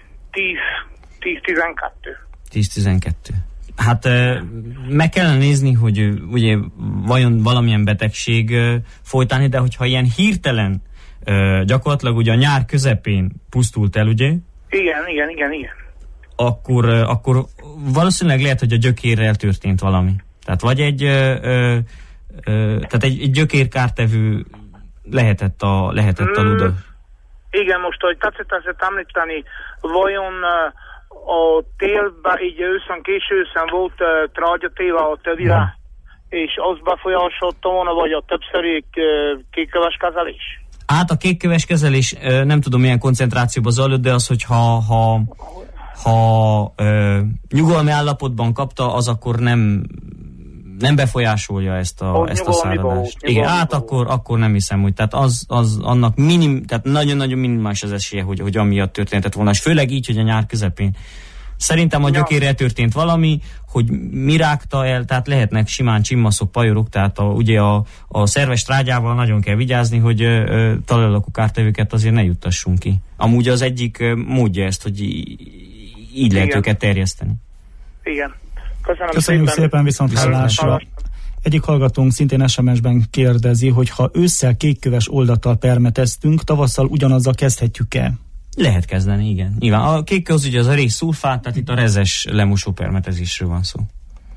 S11: tíz-tizenkettő.
S5: tíz-tizenkettő. Hát uh, meg kellene nézni, hogy uh, ugye vajon valamilyen betegség uh, folytani, de hogyha ilyen hirtelen uh, gyakorlatilag ugye a nyár közepén pusztult el, ugye?
S11: Igen, igen, igen, igen.
S5: Akkor, uh, akkor valószínűleg lehet, hogy a gyökérrel történt valami. Tehát vagy egy, uh, uh, uh, tehát egy, egy gyökérkártevő lehetett a, lehetett a luda. Mm,
S11: igen, most, hogy tetszett ezt említeni, vajon uh, a télben, így őszön, késő őszön volt uh, trágyatéve a tövire, ja. És az befolyásolta volna, vagy a többszöri uh, kékköves kezelés?
S5: Hát a kékköves kezelés uh, nem tudom milyen koncentrációban zajlott, de az, hogy ha, ha, ha uh, nyugalmi állapotban kapta, az akkor nem nem befolyásolja ezt a, ezt a száradást. Igen, hát akkor, akkor nem hiszem, hogy tehát az, az annak minim, tehát nagyon-nagyon minimális az esélye, hogy, hogy amiatt történetett volna, és főleg így, hogy a nyár közepén. Szerintem a gyökérrel történt valami, hogy mi rágta el, tehát lehetnek simán csimmaszok, pajorok, tehát a, ugye a, a szerves trágyával nagyon kell vigyázni, hogy talajlakó kártevőket azért ne juttassunk ki. Amúgy az egyik módja ezt, hogy így lehet őket terjeszteni.
S11: Igen. Köszönöm
S4: Köszönjük szépen, szépen viszont hallásra. Egyik hallgatónk szintén es em es-ben kérdezi, hogy ha ősszel kékköves oldattal permeteztünk, tavasszal ugyanazzal kezdhetjük-e?
S5: Lehet kezdeni, igen. Nyilván a kékköz ugye az a rész szulfát, tehát itt a rezes lemosó permetezésről van szó.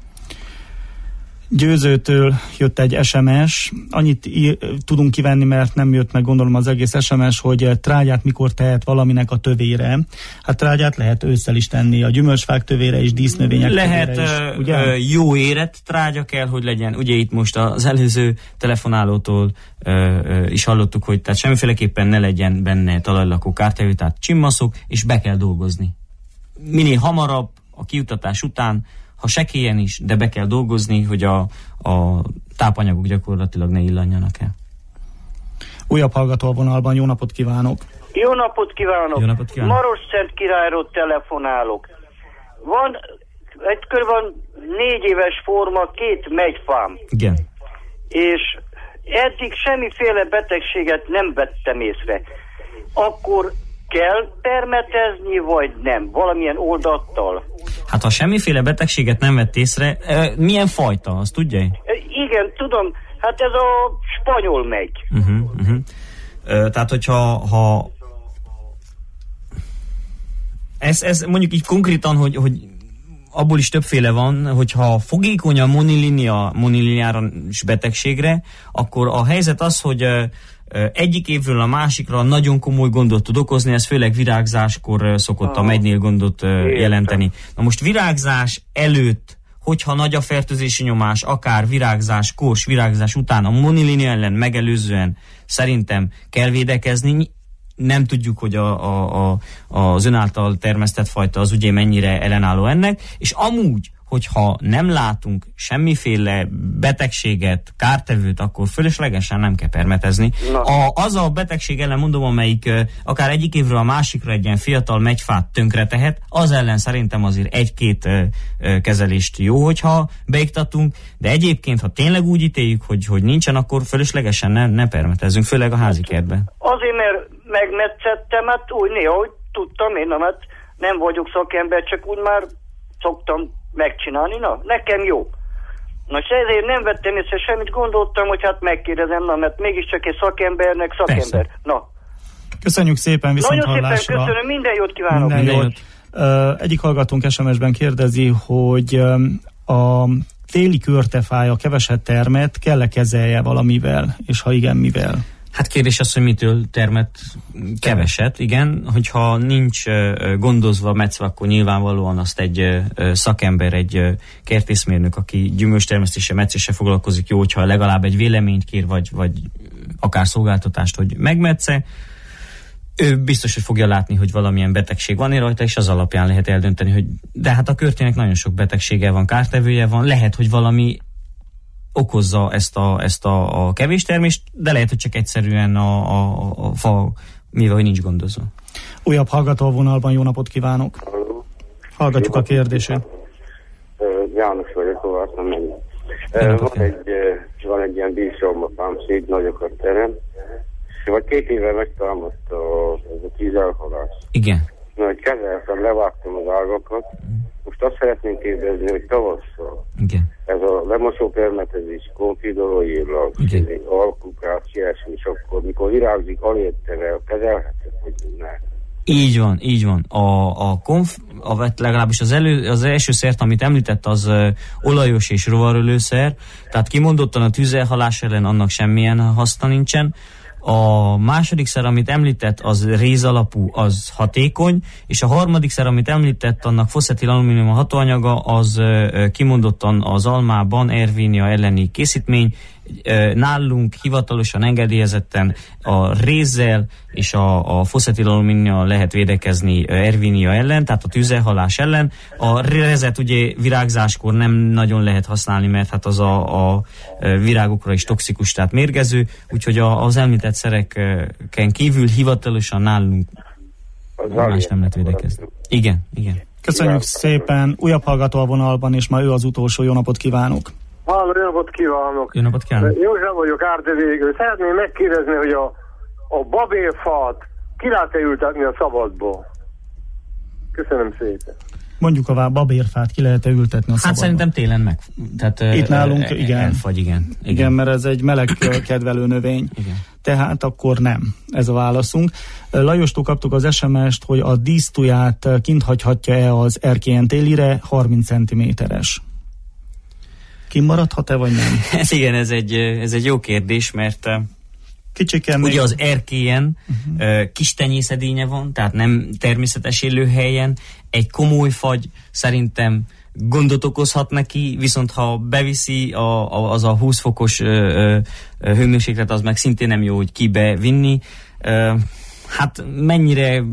S4: Győzőtől jött egy es em es, annyit ír, tudunk kivenni, mert nem jött meg gondolom az egész es em es, hogy trágyát mikor tehet valaminek a tövére. Hát trágyát lehet ősszel is tenni, a gyümölcsfák tövére is, dísznövények
S5: lehet,
S4: tövére is. Ugye?
S5: Ö, jó érett trágya kell, hogy legyen. Ugye itt most az előző telefonálótól ö, ö, is hallottuk, hogy tehát semmiféleképpen ne legyen benne talajlakó kártevő, tehát csimmaszok, és be kell dolgozni. Minél hamarabb, a kiutatás után, ha sekélyen is, de be kell dolgozni, hogy a, a tápanyagok gyakorlatilag ne illanjanak el.
S4: Újabb hallgató a vonalban, jó napot kívánok!
S12: Jó napot kívánok!
S5: Jó napot kívánok!
S12: Marosszent királyról telefonálok. Van egy körülbelül négy éves forma, két megyfám.
S5: Igen.
S12: És eddig semmiféle betegséget nem vettem észre. Akkor kell permetezni, vagy nem? Valamilyen oldattal?
S5: Hát ha semmiféle betegséget nem vett észre, milyen fajta, azt tudja?
S12: Igen, tudom. Hát ez a spanyol megy.
S5: Uh-huh, uh-huh. Tehát, hogyha ha Ez, ez mondjuk így konkrétan, hogy, hogy abból is többféle van, hogyha fogékony a monilinia, monilineáris betegségre, akkor a helyzet az, hogy egyik évről a másikra nagyon komoly gondot tud okozni, ez főleg virágzáskor szokott a megynél gondot jelenteni. Na most virágzás előtt, hogyha nagy a fertőzési nyomás, akár virágzás, kors, virágzás után, a monilinia ellen megelőzően szerintem kell védekezni. Nem tudjuk, hogy a, a, a, az ön által termesztett fajta az ugye mennyire ellenálló ennek, és amúgy, hogyha nem látunk semmiféle betegséget, kártevőt, akkor fölöslegesen nem kell permetezni. A, az a betegség ellen mondom, amelyik uh, akár egyik évről a másikra egy ilyen fiatal megyfát tönkre tehet, az ellen szerintem azért egy-két uh, uh, kezelést jó, hogyha beiktatunk, de egyébként, ha tényleg úgy ítéljük, hogy, hogy nincsen, akkor fölöslegesen ne, ne permetezzünk, főleg a házi kertben.
S12: Azért, mert megmetszettem, hát úgy néha, hogy tudtam én, nem, hát nem vagyok szakember, csak úgy már szoktam megcsinálni, na, nekem jó. Na, és ezért nem vettem észre semmit, gondoltam, hogy hát megkérdezem, na, mert mégiscsak egy szakembernek szakember. Persze. Na.
S4: Köszönjük szépen, viszont
S12: nagyon
S4: hallásra.
S12: Szépen köszönöm, minden jót kívánok.
S4: Minden jót. Uh, egyik hallgatónk es em es-ben kérdezi, hogy um, a téli körtefája keveset termet, kell-e kezelje valamivel, és ha igen, mivel?
S5: Hát kérdés az, hogy mitől termet keveset, igen. Hogyha nincs uh, gondozva, metszve, akkor nyilvánvalóan azt egy uh, szakember, egy uh, kertészmérnök, aki gyümölcstermesztése, metszése foglalkozik, jó, hogyha legalább egy véleményt kér, vagy, vagy akár szolgáltatást, hogy megmetsze. Ő biztos, hogy fogja látni, hogy valamilyen betegség van rajta, és az alapján lehet eldönteni, hogy de hát a körtének nagyon sok betegsége van, kártevője van, lehet, hogy valami okozza ezt a, ezt a, a kevés termést, de lehet, hogy csak egyszerűen a, a, a fa, mivel hogy nincs gondozva.
S4: Újabb hallgató a vonalban, jó napot kívánok! Hallgatjuk a kérdését.
S13: János vagyok, Kovászom menni. Van egy, van egy ilyen bízsolmapám, szép nagyokat terem, vagy két éve megtámadta ez a tűzelhalás.
S5: Igen.
S13: Na, hogy kezeltem, levágtam az ágakat. Most azt szeretném kérdezni, hogy tavasszal
S5: igen.
S13: ez a lemosó permetezés, konfidolóírlag, alkukás, ilyesmi, és akkor mikor virágzik, alértere, kezelhető, hogy ne.
S5: Így van, így van. A, a konf, a, legalábbis az, elő, az első szert, amit említett, az uh, olajos és rovarölőszer, tehát kimondottan a tüzelhalás ellen annak semmilyen haszna nincsen. A második szer, amit említett, az rézalapú, az hatékony, és a harmadik szer, amit említett, annak foszetilalumínium a hatóanyaga, az uh, kimondottan az almában Ervínia elleni készítmény. Uh, nálunk hivatalosan engedélyezetten a rézzel és a, a foszetilalumíniummal lehet védekezni uh, Ervínia ellen, tehát a tüzelhalás ellen. A rezet ugye virágzáskor nem nagyon lehet használni, mert hát az a, a virágokra is toxikus, tehát mérgező, úgyhogy a, az említett szereken kívül hivatalosan nálunk más nem lehet védekezni. Igen, igen.
S4: Köszönjük szépen, újabb hallgató a vonalban, és ma ő az utolsó, jó napot kívánok!
S14: Halló, jó napot kívánok!
S5: Jó napot kívánok!
S14: József vagyok, Árdevégő. Szeretném megkérdezni, hogy a, a babérfát ki lehet-e ültetni a szabadba? Köszönöm szépen.
S4: Mondjuk a babérfát ki lehet-e ültetni a szabadba?
S5: Hát szerintem télen meg. Tehát,
S4: itt nálunk e, igen.
S5: Elfagy, igen. igen.
S4: Igen, mert ez egy meleg kedvelő növény. Igen. Tehát akkor nem. Ez a válaszunk. Lajostól kaptuk az es em es-t, hogy a dísztuját kint hagyhatja-e az erkélyen télire, harminc centiméteres. Kimaradhat-e, vagy nem?
S5: Ez igen, ez egy, ez egy jó kérdés, mert
S4: Kicsiken
S5: ugye még... az erkélyen uh-huh. kis tenyészedénye van, tehát nem természetes élőhelyen. Egy komoly fagy szerintem gondot okozhat neki, viszont ha beviszi a, a, az a húsz fokos ö, ö, hőmérséklet, az meg szintén nem jó, hogy kibe vinni. Ö, hát mennyire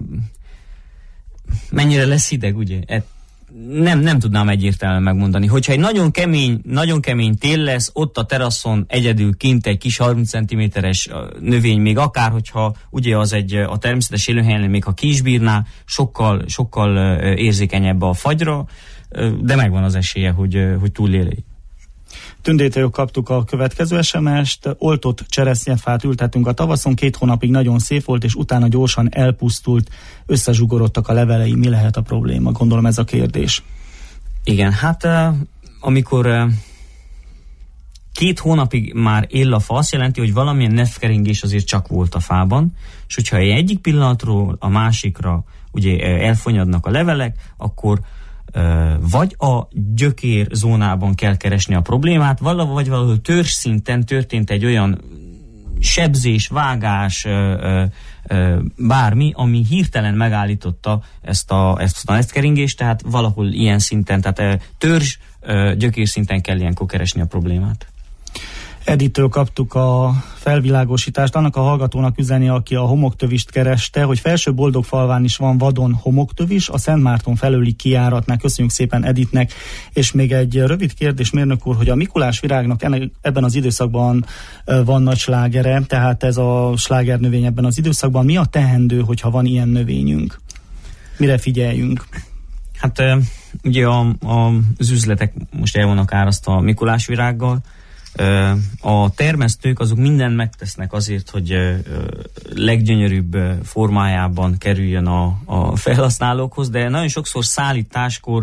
S5: mennyire lesz hideg, ugye? Et, Nem, nem tudnám egyértelműen megmondani. Hogyha egy nagyon kemény, nagyon kemény tél lesz, ott a teraszon egyedül kint egy kis harminc centiméteres növény, még akár, hogyha ugye az egy a természetes élőhelyen, még ha ki is bírná, sokkal, sokkal érzékenyebb a fagyra, de megvan az esélye, hogy, hogy túlélj.
S4: Tündétől kaptuk a következő es em es-t, oltott cseresznyefát ültettünk a tavaszon, két hónapig nagyon szép volt, és utána gyorsan elpusztult, összezsugorodtak a levelei. Mi lehet a probléma? Gondolom ez a kérdés.
S5: Igen, hát amikor két hónapig már él a fa, azt jelenti, hogy valamilyen nefkeringés azért csak volt a fában, és hogyha egyik pillanatról a másikra ugye elfonyadnak a levelek, akkor vagy a gyökér zónában kell keresni a problémát, valahogy, vagy valahol törzsszinten történt egy olyan sebzés, vágás, bármi, ami hirtelen megállította ezt a, ezt a nefkeringést, tehát valahol ilyen szinten, tehát törzs, gyökér szinten kell ilyenkor keresni a problémát.
S4: Edittől kaptuk a felvilágosítást, annak a hallgatónak üzeni, aki a homoktövist kereste, hogy Felső Boldogfalván is van vadon homoktövis, a Szent Márton felőli kijáratnál. Köszönjük szépen Editnek. És még egy rövid kérdés, mérnök úr, hogy a Mikulás virágnak ennek, ebben az időszakban van nagy slágere, tehát ez a slágernövény ebben az időszakban. Mi a teendő, hogyha van ilyen növényünk? Mire figyeljünk?
S5: Hát ugye a, a, az üzletek most el vannak árasztva a Mikulás virággal. A termesztők azok mindent megtesznek azért, hogy leggyönyörűbb formájában kerüljön a, a felhasználókhoz, de nagyon sokszor szállításkor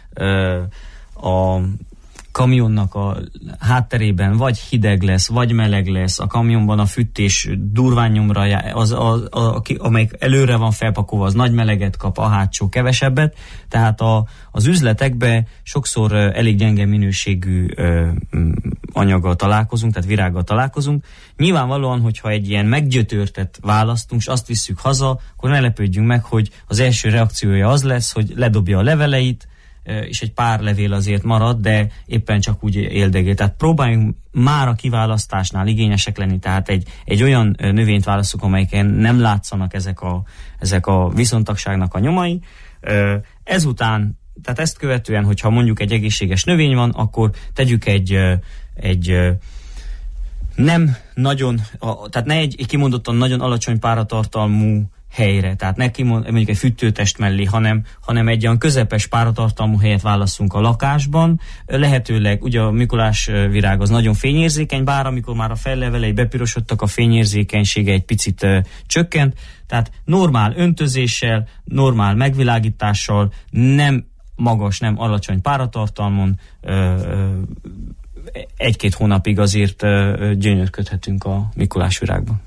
S5: a kamionnak a hátterében vagy hideg lesz, vagy meleg lesz, a kamionban a fűtés durván nyomra, az, az, az, amelyik előre van felpakolva, az nagy meleget kap, a hátsó kevesebbet, tehát a, az üzletekben sokszor elég gyenge minőségű ö, anyaggal találkozunk, tehát virággal találkozunk. Nyilvánvalóan, hogyha egy ilyen meggyötörtet választunk, és azt visszük haza, akkor ne lepődjünk meg, hogy az első reakciója az lesz, hogy ledobja a leveleit, és egy pár levél azért marad, de éppen csak úgy éldegél. Tehát próbáljunk már a kiválasztásnál igényesek lenni, tehát egy, egy olyan növényt választunk, amelyiken nem látszanak ezek a, ezek a viszontagságnak a nyomai. Ezután, tehát ezt követően, hogyha mondjuk egy egészséges növény van, akkor tegyük egy, egy nem nagyon, tehát ne egy kimondottan nagyon alacsony páratartalmú helyre, tehát neki mondjuk egy fűtőtest mellé, hanem, hanem egy olyan közepes páratartalmú helyet válasszunk a lakásban. Lehetőleg, ugye a Mikulás virág az nagyon fényérzékeny, bár amikor már a fellevelei bepirosodtak, a fényérzékenysége egy picit uh, csökkent, tehát normál öntözéssel, normál megvilágítással, nem magas, nem alacsony páratartalmon uh, uh, egy-két hónapig azért uh, gyönyörködhetünk a Mikulás virágban.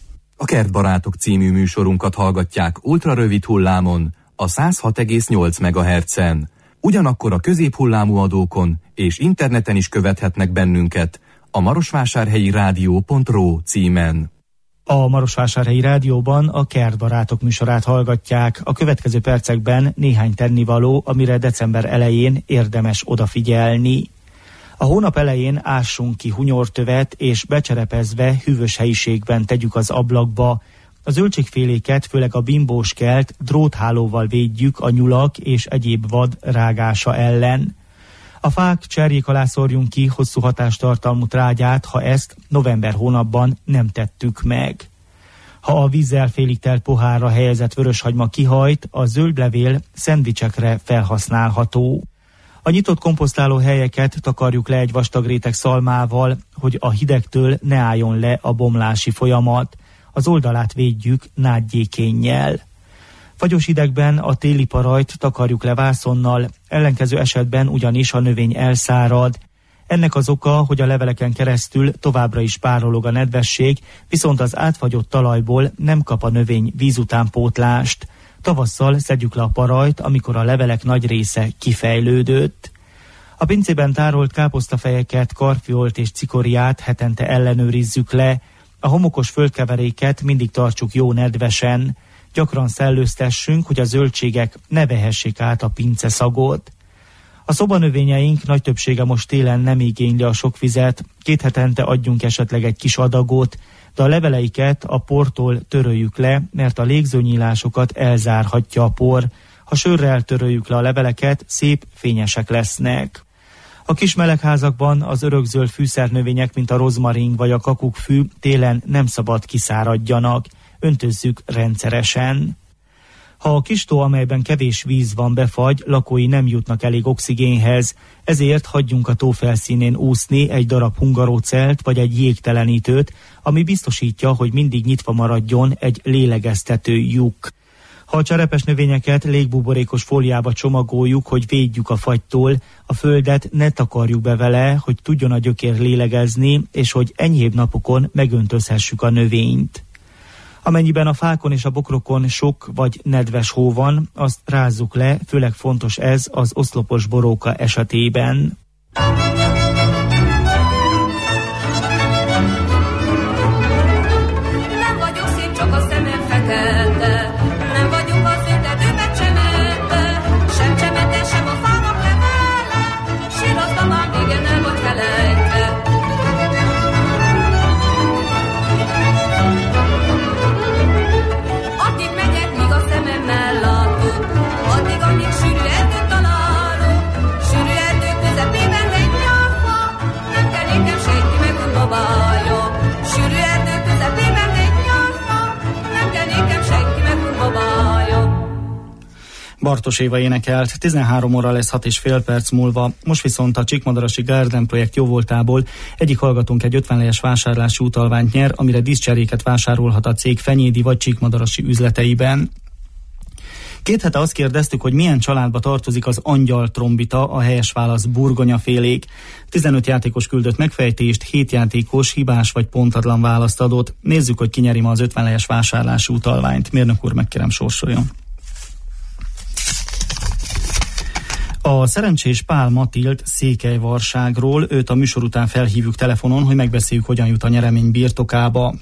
S3: A Kertbarátok című műsorunkat hallgatják ultrarövid hullámon, a száz hat egész nyolc megahertzen. Ugyanakkor a középhullámú adókon és interneten is követhetnek bennünket a marosvásárhelyi rádió pont ro címen.
S4: A Marosvásárhelyi Rádióban a Kertbarátok műsorát hallgatják. A következő percekben néhány tennivaló, amire december elején érdemes odafigyelni. A hónap elején ássunk ki hunyortövet, és becserepezve hűvös helyiségben tegyük az ablakba. A zöldségféléket, főleg a bimbóskelt dróthálóval védjük a nyulak és egyéb vad rágása ellen. A fák cserjék alá szórjunk ki hosszú hatástartalmú trágyát, ha ezt november hónapban nem tettük meg. Ha a vízzel félig telt pohárra helyezett vöröshagyma kihajt, a zöldlevél szendvicsekre felhasználható. A nyitott komposztáló helyeket takarjuk le egy vastag réteg szalmával, hogy a hidegtől ne álljon le a bomlási folyamat. Az oldalát védjük nádgyékénnyel. Fagyos hidegben a téli parajt takarjuk le vászonnal, ellenkező esetben ugyanis a növény elszárad. Ennek az oka, hogy a leveleken keresztül továbbra is párolog a nedvesség, viszont az átfagyott talajból nem kap a növény vízutánpótlást. Tavasszal szedjük le a parajt, amikor a levelek nagy része kifejlődött. A pincében tárolt káposztafejeket, karfiolt és cikoriát hetente ellenőrizzük le. A homokos földkeveréket mindig tartsuk jó nedvesen. Gyakran szellőztessünk, hogy a zöldségek ne vehessék át a pince szagot. A szobanövényeink nagy többsége most télen nem igényli a sok vizet, két hetente adjunk esetleg egy kis adagot, de a leveleiket a portól töröljük le, mert a légzőnyílásokat elzárhatja a por. Ha sörrel töröljük le a leveleket, szép fényesek lesznek. A kis melegházakban az örökzöld fűszernövények, mint a rozmarin vagy a kakukkfű télen nem szabad kiszáradjanak, öntözzük rendszeresen. Ha a kis tó, amelyben kevés víz van, befagy, lakói nem jutnak elég oxigénhez, ezért hagyjunk a tó felszínén úszni egy darab hungarócelt vagy egy jégtelenítőt, ami biztosítja, hogy mindig nyitva maradjon egy lélegeztető lyuk. Ha a cserepes növényeket légbuborékos fóliába csomagoljuk, hogy védjük a fagytól, a földet ne takarjuk be vele, hogy tudjon a gyökér lélegezni, és hogy enyhébb napokon megöntözhessük a növényt. Amennyiben a fákon és a bokrokon sok vagy nedves hó van, azt rázzuk le, főleg fontos ez az oszlopos boróka esetében.
S15: Nem vagyok szép, csak a szemem fekete, nem vagyok az ültetőben csemete, sem csemete, sem a fának levele, sírozva már végen el vagy felejtve. Addig megyek, míg a szememmel látok, addig, amíg sűrű erdőt találok, sűrű erdő közepében egy nyarfa, nem kell nékem senki meg unbabálja. Sűrű erdő közepében egy nyarfa, nem kell nékem senki meg unbabálja.
S4: Bartos Éva énekelt, tizenhárom óra lesz hat és fél perc múlva, most viszont a Csíkmadarasi Garden projekt jóvoltából egyik hallgatónk egy ötven lejes vásárlási utalványt nyer, amire díszcseréket vásárolhat a cég fenyédi vagy csíkmadarasi üzleteiben. Két hete azt kérdeztük, hogy milyen családba tartozik az angyaltrombita, a helyes válasz burgonyafélék. tizenöt játékos küldött megfejtést, hét játékos hibás vagy pontadlan választ adott. Nézzük, hogy ki nyeri ma az ötven lejes vásárlási utalványt. Mérnök úr, megkérem, sorsoljon. A szerencsés Pál Matild Székelyvarságról, őt a műsor után felhívjuk telefonon, hogy megbeszéljük, hogyan jut a nyeremény birtokába.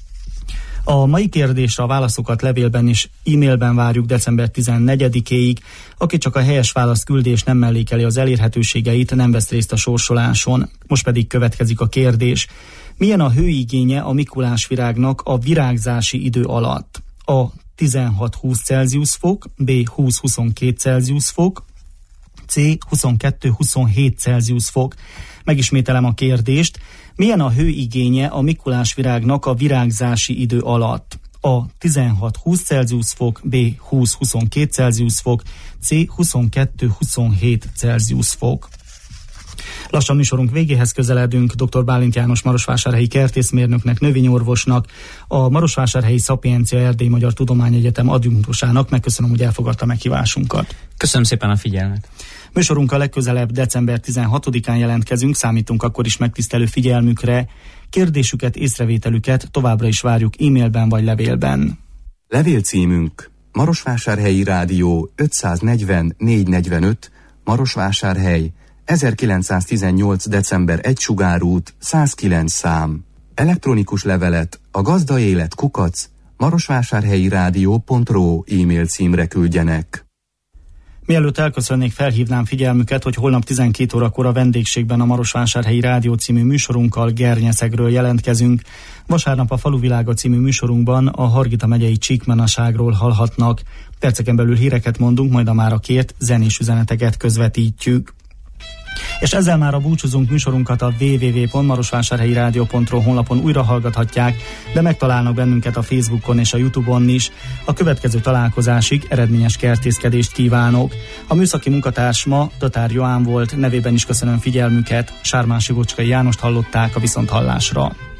S4: A mai kérdésre a válaszokat levélben és e-mailben várjuk december tizennegyedikéig. Aki csak a helyes választ küldi és nem mellékeli az elérhetőségeit, nem vesz részt a sorsoláson. Most pedig következik a kérdés. Milyen a hőigénye a Mikulás virágnak a virágzási idő alatt? A tizenhat-húsz Celsius fok, B húsz-huszonkettő Celsius fok, C huszonkettő-huszonhét Celsius fok. Megismételem a kérdést. Milyen a hőigénye a Mikulás virágnak a virágzási idő alatt? A tizenhat-húsz Celsius fok, B húsz-huszonkettő Celsius fok, C huszonkettő-huszonhét Celsius fok. Lassan műsorunk végéhez közeledünk. dr. Bálint János marosvásárhelyi kertészmérnöknek, növényorvosnak, a Marosvásárhelyi Szapiencia Erdély Magyar Tudományegyetem adjunktusának megköszönöm, hogy elfogadta meghívásunkat.
S5: Köszönöm szépen a figyelmet.
S4: Műsorunkkal legközelebb december tizenhatodikán jelentkezünk, számítunk akkor is megtisztelő figyelmükre. Kérdésüket, észrevételüket továbbra is várjuk e-mailben vagy levélben.
S3: Levélcímünk Marosvásárhelyi Rádió ötszáznegyven négyszáznegyvenöt, Marosvásárhely, ezerkilencszáztizennyolc. december egy Sugárút, száz kilenc szám. Elektronikus levelet a gazdaélet kukac marosvásárhelyi rádió pont ro e-mail címre küldjenek.
S4: Mielőtt elköszönnék, felhívnám figyelmüket, hogy holnap tizenkét órakor a vendégségben a Marosvásárhelyi Rádió című műsorunkkal Gernyeszegről jelentkezünk. Vasárnap a Faluvilága című műsorunkban a Hargita megyei csíkmenaságról hallhatnak. Perceken belül híreket mondunk, majd a mára kért zenés üzeneteket közvetítjük. És ezzel már a búcsúzunk, műsorunkat a double-u double-u double-u pont marosvásárhelyi rádió pont ro honlapon újra hallgathatják, de megtalálnak bennünket a Facebookon és a YouTube-on is. A következő találkozásig eredményes kertészkedést kívánok. A műszaki munkatárs ma Tatár Joán volt, nevében is köszönöm figyelmüket. Sármási Bocskai Jánost hallották, a viszonthallásra.